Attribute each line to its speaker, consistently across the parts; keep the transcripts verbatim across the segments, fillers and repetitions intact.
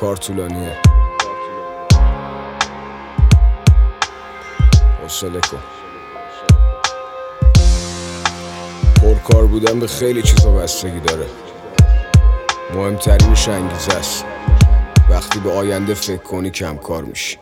Speaker 1: کار طولانیه، حوصله کن. پرکار بودن به خیلی چیزا بستگی داره، مهمترینش انگیزه است. وقتی به آینده فکر کنی کم کار میشی.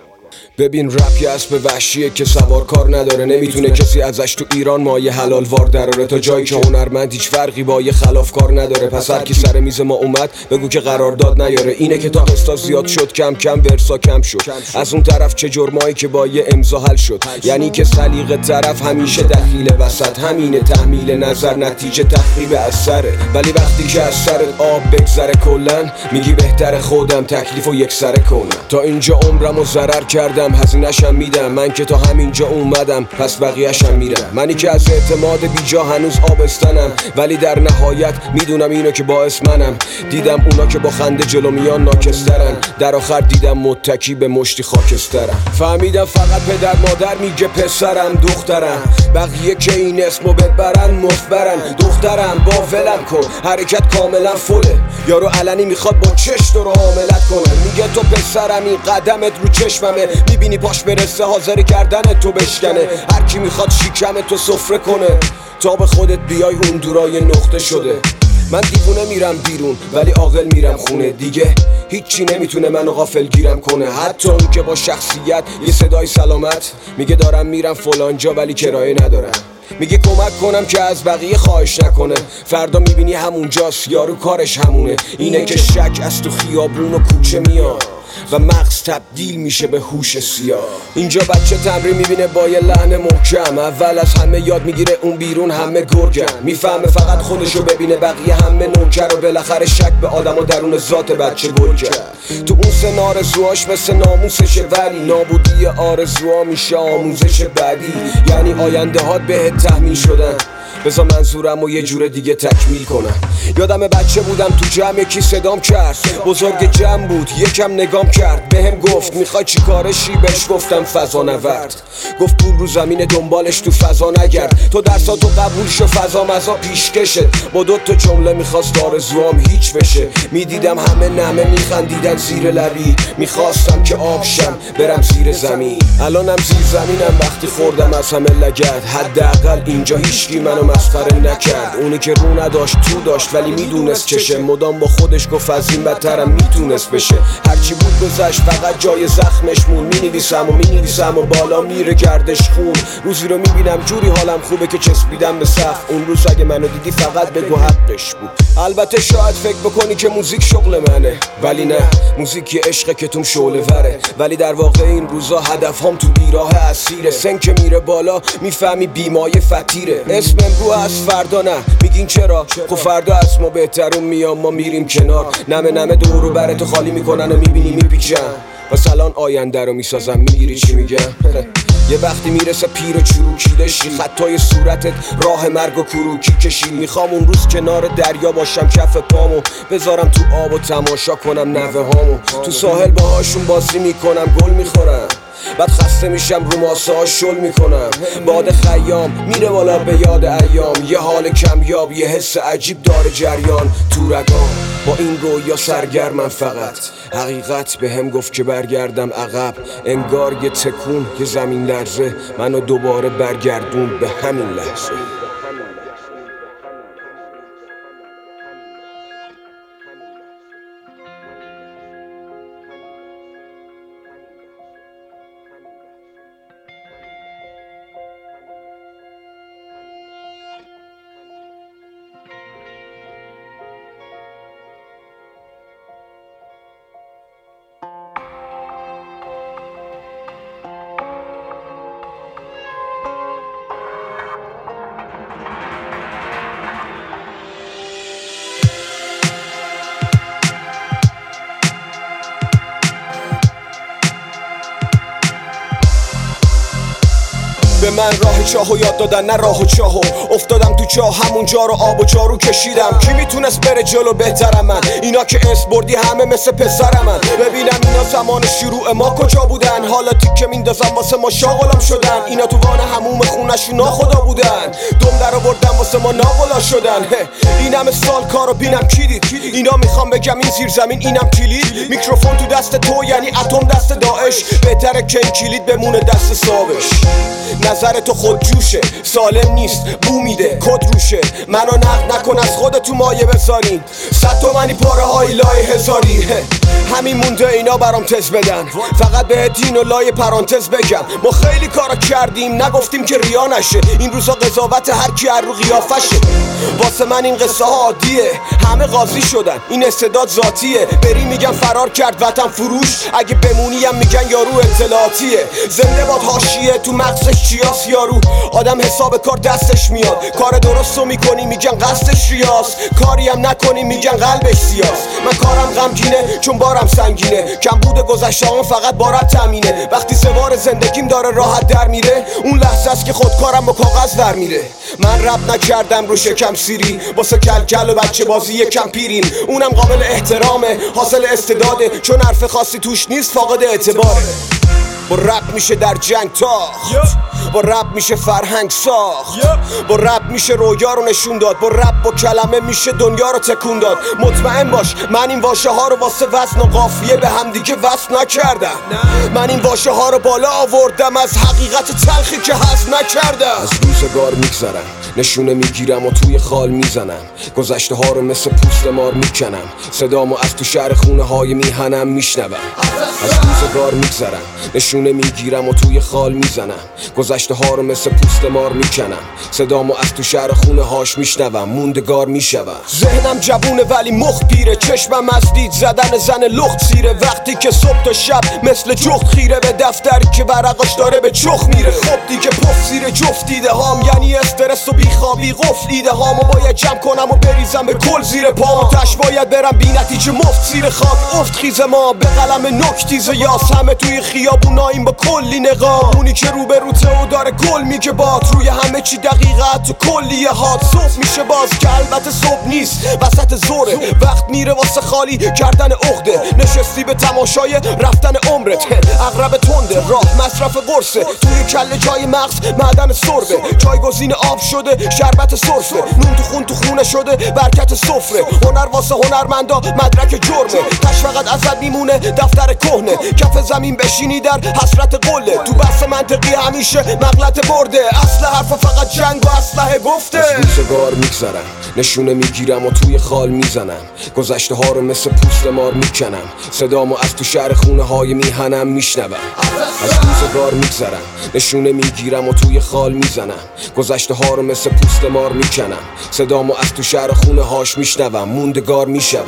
Speaker 1: ببین رپ یه اسب وحشیه که سوار کار نداره، نمیتونه کسی ازش تو ایران مایه حلال وار دراره. تا جایی که هنرمند هیچ فرقی با یه خلاف کار نداره. پس هر کی سر میز ما اومد بگو که قرارداد نیاره. اینه که تا قسطا زیاد شد کم کم ورسا کم شد. از اون طرف چه جرمایی که با یه امضا حل شد. یعنی که سلیقه طرف همیشه دخیل وسط، همینه تحمیل نظر نتیجه تخریب اثره. ولی وقتی که از سرت آب بگذره کلن میگی بهتر خودم تکلیفو یک سره کنم. تا اینجا عمرمو ضرر کردم، هزینه‌شم میدم. من که تا همینجا اومدم پس بقیه‌شم میرم. منی که از اعتماد بیجا هنوز آبستنم، ولی در نهایت میدونم اینو که باعث منم. دیدم اونا که با خنده جلو میان ناکسترن، در آخر دیدم متکی به مشتی خاکسترم. فهمیدم فقط پدر مادر میگه پسرم دخترم، بقیه که این اسمو ببرن مفبرن. دخترم با ولم کن، حرکت کاملا فله. یارو علنی میخواد با چش تو رو حاملت کنه. میگه تو پسرم، این قدمت رو چشممه. میبینی پاش برسه حاضر گردن تو بشکنه. هر کی میخواد شیکم تو سفره کنه تا به خودت بیای اون دورای نقطه شده. من دیوونه میرم بیرون ولی عاقل میرم خونه. دیگه هیچی نمیتونه منو غافل گیرم کنه. حتی اون که با شخصیت یه صدای سلامت میگه دارم میرم فلان جا ولی کرایه ندارم. میگه کمک کنم که از بقیه خواهش نکنه. فردا میبینی همونجاست، یارو کارش همونه. اینه که شک از تو خیابون و کوچه میاد و مغز تبدیل میشه به هوش سیاه. اینجا بچه تمرین میبینه با یه لحن محکم. اول از همه یاد میگیره اون بیرون همه گرگن. میفهمه فقط خودشو ببینه بقیه همه نوکر. و بالاخره شک به آدم و درون ذات بچه گل کرد. تو اون سن آرزوهاش مثل ناموسشه، ولی نابودی آرزوها میشه آموزش بعدی. یعنی آینده هات بهت تحمیل شدن، بذار منظورم و یه جور دیگه تکمیل کنم. یادم بچه بودم تو جمع یکی صدام کرد، بزرگ جمع بود یکم نگام کرد. بهم گفت میخوای چی کارشی؟ بهش گفتم فضا نورد. گفت پول رو زمین دنبالش تو فضا نگرد. تو درساتو قبول شو فضا مزا پیشکشت. با دو تا جمله میخواست آرزوام هیچ بشه. میدیدم همه نمه میخندیدن زیر لبی. میخواستم که آبشم برم زیر زمین. الانم زیر زمینم وقتی خوردم از همه لگد. حداقل اینجا هیچکی منو مسخره نکرد. اونی که رو نداشت تو داشت ولی میدونست چشه. مدام با خودش گفت از این بدترم میتونست بشه. هرچی بود گذشت فقط جای زخمش مون. مینویسم و مینویسم و بالا میره گردش خون. روزی رو میبینم جوری حالم خوبه که چسبیدم به سقف. اون روز اگه منو دیدی فقط بگو حقش بود. البته شاید فکر بکنی که موزیک شغل منه، ولی نه، موزیک یه عشقه که توم شعله وره. ولی در واقع این روزا هدف هم تو بیراه اسیره. سن که میره بالا میفهمی بیمایه فتیره. اسم امرو از فردا نه، میگین چرا؟ خب فردا از ما بهترون میام، ما میریم کنار. نمه نمه دورو براتو خالی میکنن و میبینی میپیچن. پس الان آینده رو میسازم، میگیری چی میگم؟ یه وقتی میرسه پیر و چروکی شی، خطای صورتت راه مرگ و کروکی کشی. میخوام اون روز کنار دریا باشم، کف پامو بذارم تو آب و تماشا کنم نوه هامو. تو ساحل باهاشون بازی میکنم، گل میخورم. بعد خسته میشم رو ماسه ها شل میکنم. باد خیام میره بالا به یاد ایام. یه حال کمیاب، یه حس عجیب داره جریان تو رگام. با این رویا سرگرمم فقط. حقیقت به هم گفت که برگردم عقب. انگار یه تکون، یه زمین لرزه منو دوباره برگردون به همین لحظه. به من راه چاهو یاد دادن نه راه و چاهو. افتادم تو چاه همونجا رو آب و جارو کشیدم. کی میتونست بره جلو بهترم من؟ اینا که اس بردی همه مثل پسرم من. ببینم اینا زمان شروع ما کجا بودن؟ حالا تیکه میندازم واسه ما شاغلام شدن. اینا تو وان هموم خونشون ناخدا بودن. دم در آوردن واسه ما ناغلا شدن. این همه سال کارو بینم کی دید؟ اینا میخوام بگم این زیر زمین اینم کلید. میکروفون تو دست تو یعنی اتم دست داعش. بهتره که این کلید بمونه دست صابش. نظر تو خود جوشه سالم نیست بو میده کد روشه. منو نقد نکن از خودت تو مایه بذارین. صد تومنی پاره های لای هزاری. همین مونده اینا برام تز بدن. فقط به دین و لای پرانتز بگم ما خیلی کارا کردیم نگفتیم که ریا نشه. این روزا قضاوت هر کی هر رو قیافشه. واسه من این قصه ها عادیه. همه قاضی شدن این استعداد ذاتیه. بری میگن فرار کرد وطن فروش. اگه بمونیم میگن یارو اطلاعاتیه. زنده باد حاشیه تو مغزش چیاس یارو. آدم حساب کار دستش میاد. کار درستو میکنی میگن قصدش ریاس. کاری هم نکنی میگن قلبش سیاس. من کارم غمگینه چون بارم سنگینه. کم بوده گذشته‌ام فقط بارم تامینه. وقتی سوار زندگیم داره راحت در میره اون لحظه است که خودکارم با کاغذ در میره. من رپ نکردم رو شکم سیری واسه کل کل و بچه بازی یکم پیریم. اونم قابل احترامه حاصل استعداده. چون حرف خاصی توش نیست فاقد اعتباره. با رپ میشه در جنگ تاخت. با رپ میشه فرهنگ ساخت. با رپ میشه رویا رو نشون داد. با رپ با کلمه میشه دنیا رو تکون داد. مطمئن باش من این واژه ها رو واسه وزن و قافیه به هم دیگه وصل نکردم. من این واژه ها رو بالا آوردم از حقیقت تلخی که هضم نکردم. از روزگار میگذرم نشونه میگیرم و توی خال میزنم. گذشته ها رو مثل پوست مار میکنم. صدامو از تو شهر خونه های میهنم میشنوم. از روزگار میگذرم نشونه میگیرم و توی خال میزنم. گذشته ها رو مثل پوست مار میکنم. صدامو از تو شهر خونه هاش میشنوم. موندگار میشوم. ذهنم جوونه ولی مخ پیره. چشمم از دید زدن زن لخت سیره. وقتی که صبح تا شب مثل جخت خیره به دفتر که ورقاش داره به چخ میره. خب دیگه پف زیر جفت دیده هام یعنی استرس و بیخوابی قفل دیده هامو باید جمع کنم و بریزم به کل زیر پام. تش باید برم بی نتیجه مفت زیر خاک افت خیز ما به قلم نکتیز یاس. همه توی خیابوناییم با کلی نقاب. اونی که رو به روته و داره گل میگه باد. روی همه چی دقیقه تو کلیه هات. صبح میشه باز که البته صبح نیست وسط زوره. وقت میره واسه خالی کردن عقده. نشستی به تماشای رفتن عمرت. اغرب تنده راه مصرف قرصه. توی کله جای مغز معدن سربه. جایگزین آب شده شربت سرفه. نون تو خون تو خونه شده برکت سفره. هنر واسه هنرمندا مدرک جرمه. تش فقط ازت میمونه دفتر کهنه. کف زمین بشینی در حسرت قله. تو بحث منطقی همیشه مغلط برده. اصل حرف فقط جنگ و اسلحه گفته. از روزگار میگذرم نشونه میگیرم و توی خال میزنم. گذشته ها رو مثل پوست مار میکنم. صدامو از تو شهر خونه های میهنم میشنوم. از روزگار میگذرم نشونه میگیرم و توی خال میزنم. گذشته ها رو مثل پوست مار میکنم. صدامو از تو شهر خونه هاش میشنوم. موندگار میشوم.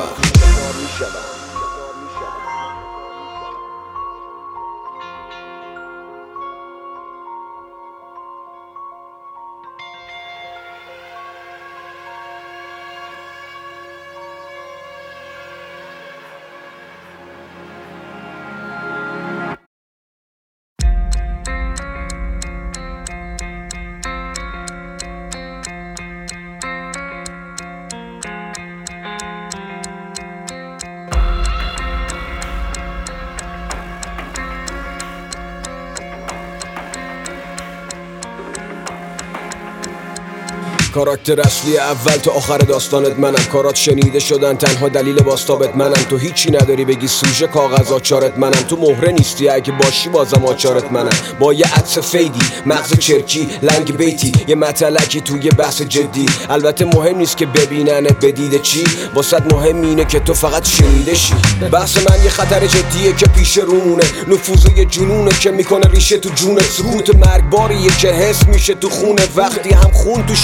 Speaker 1: کاراکتر اصلی اول تا آخر داستانت منم. کارات شنیده شدن تنها دلیل باستابت منم. تو هیچی نداری بگی سوژه کاغذ آچارت منم. تو مهره نیستی اگه باشی بازم آچارت منم. با یه عطس فیدی مغز چرکی لنگ بیتی یه مطلقی توی بحث جدی. البته مهم نیست که ببیننت بدیده چی. واسط مهم اینه که تو فقط شنیده شی. بحث من یه خطر جدیه که پیش رونه. نفوذ یه جنونه که میکنه ریشه تو جونت. سکوت مرگباریه که حس میشه تو خونه. وقتی هم خون تو شیشه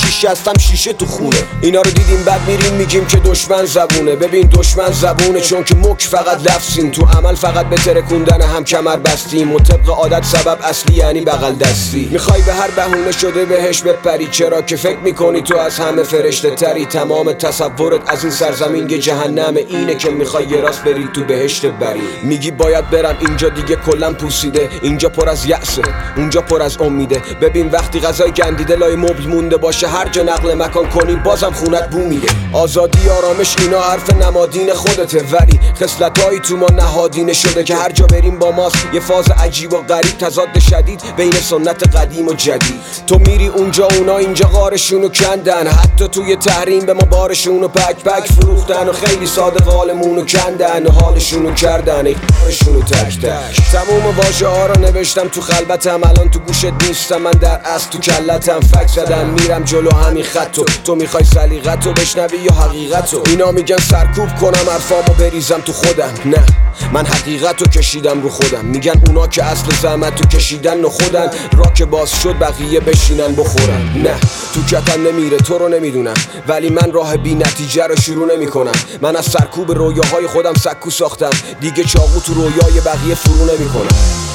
Speaker 1: دستم شیشه تو خونه. اینا رو دیدیم بعد میریم میگیم که دشمن زبونه. ببین دشمن زبونه چون که مک فقط لفظیم، تو عمل فقط به ترکوندن هم کمر بستیم و طبق عادت سبب اصلی یعنی بغل دستی. میخوای به هر بهونه شده بهش بپری، چرا که فکر میکنی تو از همه فرشته تری. تمام تصورت از این سرزمین یه جهنمه، اینه که میخوای یه راست بری تو بهشت بری. میگی باید برم اینجا دیگه کلن پوسیده، اینجا پر از یأسه اونجا پر از امیده. ببین وقتی غذای گندیده لای مبل مونده باشه، هر جا نقل مکان کنی بازم خونت بو میده. آزادی آرامش اینا حرف نمادین خودته، ولی خصلتایی تو ما نهادینه شده که هر جا بریم با ماست. یه فاز عجیب و غریب، تضاد شدید بین سنت قدیم و جدید. تو میری اونجا اونا اینجا غارشونو کندن، حتی توی تحریم به ما بارشونو پک پک فروختن و خیلی ساده قالمونو کندن و حالشونو کردن ای قارشونو تک تک. تموم واژه ها رو نوشتم تو خلبتم، الان تو گوشت نیستم، من در اصل تو کلتم. فک زدم میرم جلو همین خطو، تو میخوای سلیقتو بشنوی یا حقیقتو؟ اینا میگن سرکوب کنم حرفامو بریزم تو خودم، نه من حقیقتو کشیدم رو خودم. میگن اونا که اصل زحمتو کشیدن و خودن، را که باز شد بقیه بشینن بخورن. نه تو کتم نمیره تو رو نمیدونم، ولی من راه بی نتیجه رو شروع نمی کنم. من از سرکوب رویاهای خودم سکو ساختم، دیگه چاقو تو رویای بقیه فرو نمی کنم.